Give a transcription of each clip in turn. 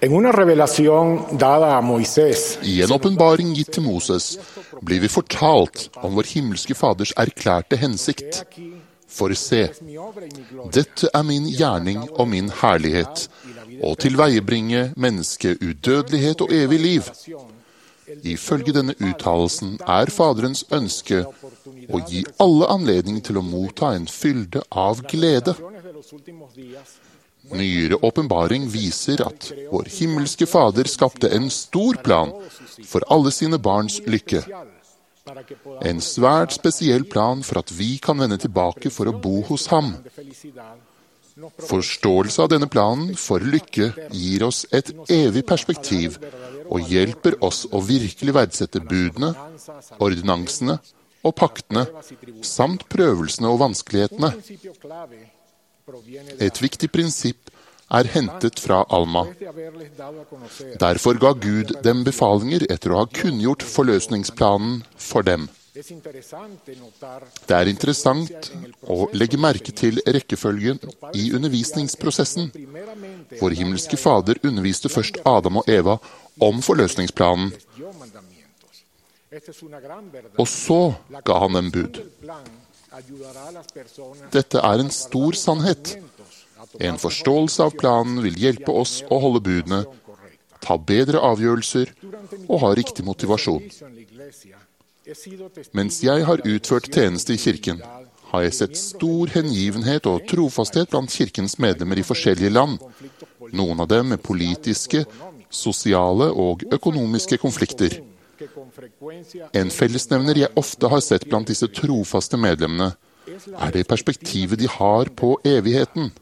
En una revelación dada a Moisés, I en åpenbaring gitt til Moses blir vi fortalt om vår himmelske Faders erklærte hensikt. For se, dette er min gjerning og min herlighet, å tilveiebringe mennesket udødelighet og evig liv. Ifølge denne uttalelsen er Faderens ønske å gi alle anledning til å motta en fylde av glede. Nyere åpenbaring viser at vår himmelske Fader skapte en stor plan for alle sine barns lykke. En svært spesiell plan for at vi kan vende tilbake for å bo hos ham. Forståelse av denne planen for lykke gir oss et evig perspektiv og hjelper oss å virkelig verdsette budene, ordinansene og paktene, samt prøvelsene og vanskelighetene. Et viktig prinsipp er hentet fra Alma. Derfor ga Gud dem befalinger etter å ha kunngjort forløsningsplanen for dem. Det er interessant å legge merke til rekkefølgen i undervisningsprosessen. Vår himmelske Fader underviste først Adam og Eva om forløsningsplanen, og så ga han dem bud. Dette er en stor sannhet. En forståelse av planen vil hjelpe oss å holde budene, ta bedre avgjørelser og ha riktig motivasjon. Mens jeg har utført tjeneste i kirken, har jeg sett stor hengivenhet og trofasthet blant kirkens medlemmer i forskjellige land, noen av dem med politiske, sosiale og økonomiske konflikter. En fellesnevner jeg ofte har sett blant disse trofaste medlemmene, er det perspektivet de har på evigheten.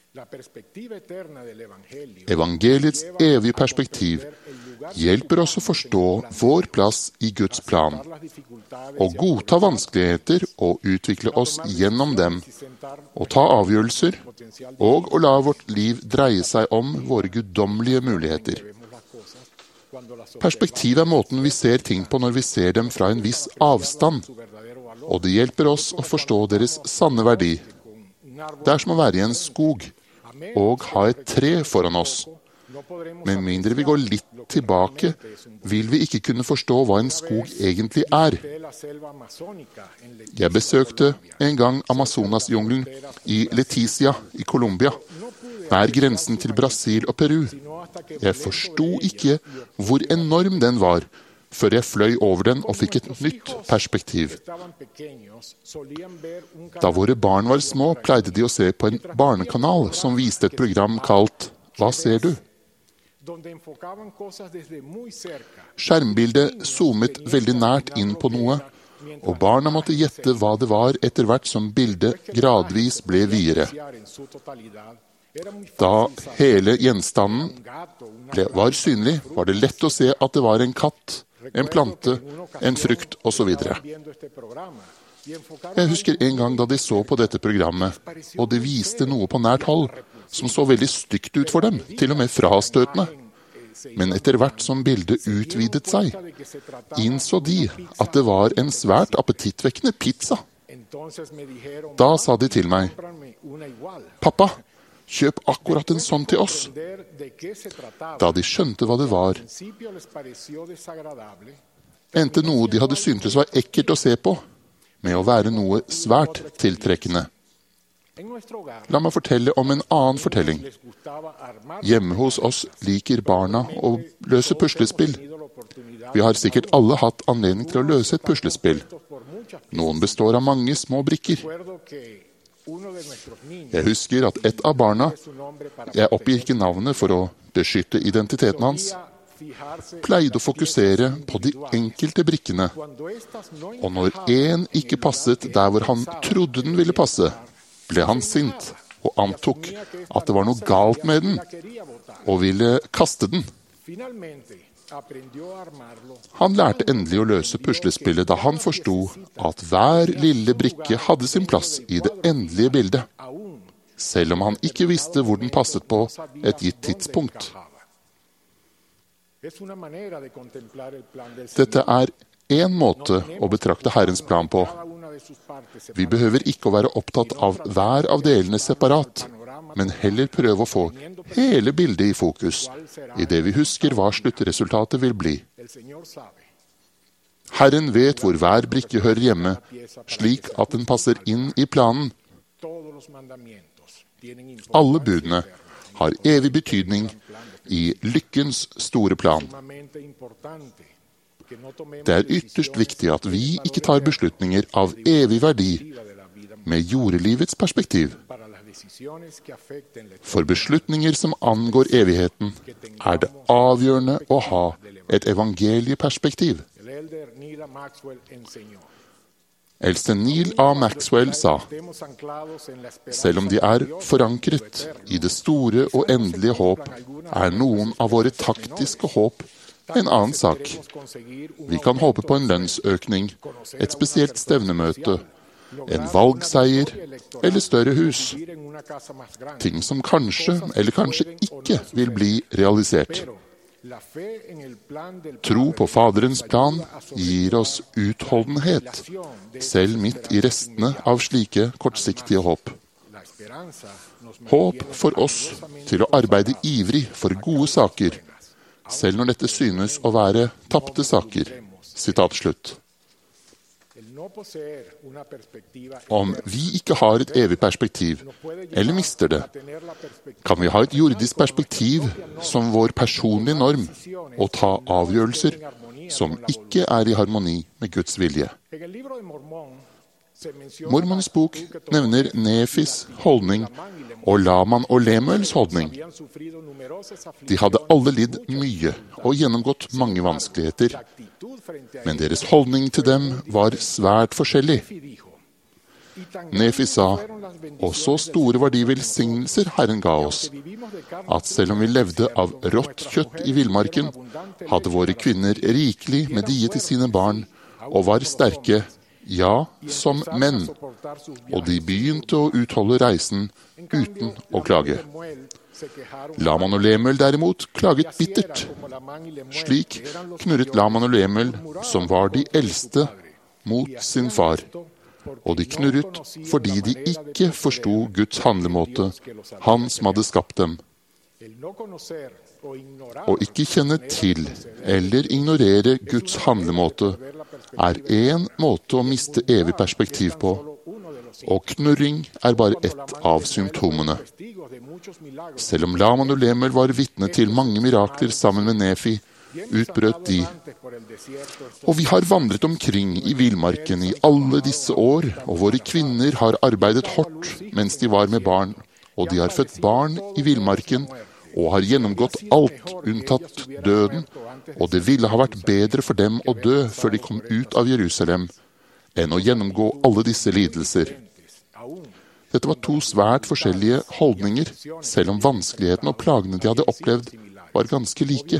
Evangeliets evige perspektiv hjelper oss å forstå vår plass i Guds plan, å godta vanskeligheter og utvikle oss gjennom dem, å ta avgjørelser og å la vårt liv dreie seg om våre guddommelige muligheter. Perspektiv er måten vi ser ting på når vi ser dem fra en viss avstand, og det hjelper oss å forstå deres sanne verdi. Det er som å være i en skog og ha et tre foran oss. Med mindre vi går litt tilbake, vil vi ikke kunne forstå hva en skog egentlig er. Jeg besøkte en gang Amazonas-jungelen i Leticia i Colombia, nær grensen til Brasil og Peru. Jeg forsto ikke hvor enorm den var, før jeg fløy over den og fikk et nytt perspektiv. Da våre barn var små, pleide de å se på en barnekanal som viste et program kalt «Hva ser du?». Skjermbildet zoomet veldig nært inn på noe, og barna måtte gjette hva det var etter hvert som bildet gradvis ble videre. Da hele gjenstanden var synlig, var det lett å se at det var en katt, en plante, en frukt osv. Jeg husker en gang da de så på dette programmet, og de viste noe på nært hold, som så veldig stygt ut for dem, til og med frastøtende. Men etter hvert som bildet utvidet seg, innså de at det var en svært appetittvekkende pizza. Da sa de til meg, «Pappa, kjøp akkurat en sånn til oss». Da de skjønte hva det var, endte noe de hadde syntes var ekkelt å se på, med å være noe svært tiltrekkende. La meg fortelle om en annen fortelling. Hjemme hos oss liker barna å løse puslespill. Vi har sikkert alle hatt anledning til å løse et puslespill. Noen består av mange små brikker. Jeg husker at et av barna, jeg oppgir ikke navnet for å beskytte identiteten hans, pleide å fokusere på de enkelte brikkene, og når en ikke passet der hvor han trodde den ville passe, ble han sint og antok at det var noe galt med den, og ville kaste den. Han lærte endelig å løse puslespillet da han forstod at hver lille brikke hadde sin plass i det endelige bildet, selv om han ikke visste hvor den passet på et gitt tidspunkt. Dette er en måte å betrakte Herrens plan på. Vi behøver ikke å være opptatt av hver av delene separat, men heller prøve å få hele bildet i fokus, i det vi husker hva sluttresultatet vil bli. Herren vet hvor hver brikke hører hjemme, slik at den passer inn i planen. Alle budene har evig betydning i lykkens store plan. Det er ytterst viktig at vi ikke tar beslutninger av evig verdi med jordelivets perspektiv. For beslutninger som angår evigheten, er det avgjørende å ha et evangelieperspektiv. Eldste Neil A. Maxwell sa, selv om de er forankret i det store og endelige håp, er noen av våre taktiske håp en annen sak. Vi kan håpe på en lønnsøkning, et spesielt stevnemøte, en valgseier eller større hus. Ting som kanskje eller kanskje ikke vil bli realisert. Tro på Faderens plan gir oss utholdenhet, selv midt i restene av slike kortsiktige håp. Håp for oss til å arbeide ivrig for gode saker, selv når dette synes å være tapte saker. Sitat slutt. Om vi ikke har et evig perspektiv, eller mister det, kan vi ha et jordisk perspektiv som vår personlige norm, og ta avgjørelser som ikke er i harmoni med Guds vilje. Mormons bok nevner Nefis holdning og Laman og Lemuels holdning. De hadde alle lidd mye og gjennomgått mange vanskeligheter, men deres holdning til dem var svært forskjellig. Nefi sa, og så store var de velsignelser Herren ga oss, at selv om vi levde av rått kjøtt i villmarken, hadde våre kvinner rikelig med die til sine barn, og var sterke, ja, som menn, og de begynte å utholde reisen uten å klage. Laman og Lemuel derimot klaget bittert. Slik knurret Laman og Lemuel, som var de eldste, mot sin far, og de knurret fordi de ikke forstod Guds handlemåte, han som hadde skapt dem. Å ikke kjenne til eller ignorere Guds handlemåte er en måte å miste evig perspektiv på, og knurring er bare ett av symptomene. Selv om Laman og Lemuel var vitne til mange mirakler sammen med Nefi, utbrøt de. Og vi har vandret omkring i villmarken i alle disse år, og våre kvinner har arbeidet hardt mens de var med barn, og de har født barn i villmarken, og har gjennomgått alt unntatt døden, og det ville ha vært bedre for dem å dø før de kom ut av Jerusalem, enn å gjennomgå alle disse lidelser. Dette var to svært forskjellige holdninger, selv om vanskeligheten og plagene de hadde opplevd, var ganske like.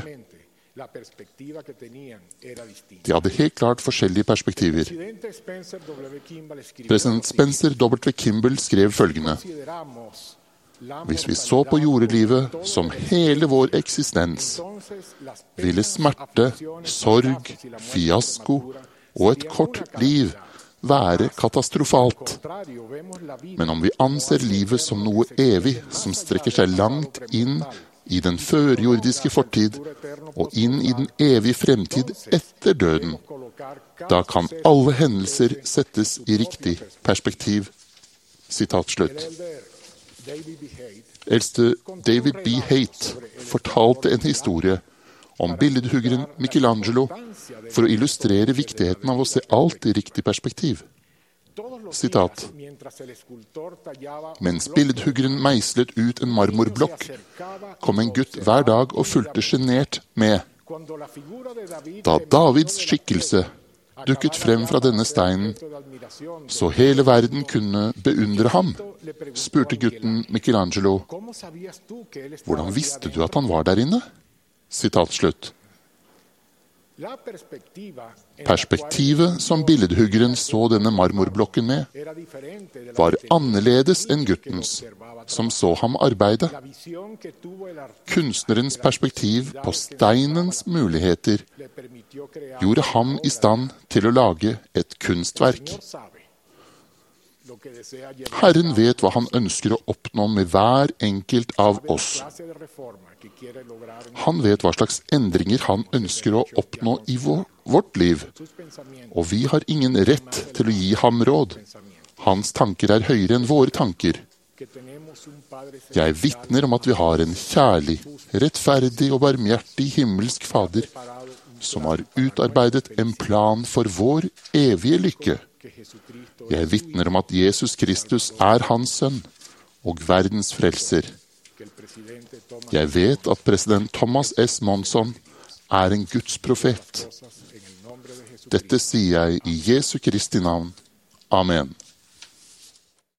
De hadde helt klart forskjellige perspektiver. President Spencer W. Kimball skrev følgende: hvis vi så på jordelivet som hele vår eksistens, ville smerte, sorg, fiasko og et kort liv være katastrofalt. Men om vi anser livet som noe evig som strekker seg langt inn i den førjordiske fortid og inn i den evige fremtid etter døden, da kan alle hendelser settes i riktig perspektiv. Sitat slutt. Eldste David B. Haight fortalte en historie om billedhuggeren Michelangelo for å illustrere viktigheten av å se alt i riktig perspektiv. Sitat. Mens billedhuggeren meislet ut en marmorblokk, kom en gutt hver dag og fulgte genert med. Da Davids skikkelse dukket frem fra denne steinen, så hele verden kunne beundre ham, spurte gutten Michelangelo. Hvordan visste du at han var der inne? Sitat slutt. Perspektivet som billedhuggeren så denne marmorblokken med, var annerledes enn guttens, som så ham arbeide. Kunstnerens perspektiv på steinens muligheter gjorde ham i stand til å lage et kunstverk. Herren vet hva han ønsker å oppnå med hver enkelt av oss. Han vet hva slags endringer han ønsker å oppnå i vårt liv, og vi har ingen rett til å gi ham råd. Hans tanker er høyere enn våre tanker. Jeg vitner om at vi har en kjærlig, rettferdig og barmhjertig himmelsk Fader, som har utarbeidet en plan for vår evige lykke. Jeg vitner om at Jesus Kristus er hans sønn og verdens frelser. Jeg vet at president Thomas S. Monson er en Guds profet. Dette sier jeg i Jesu Kristi navn. Amen.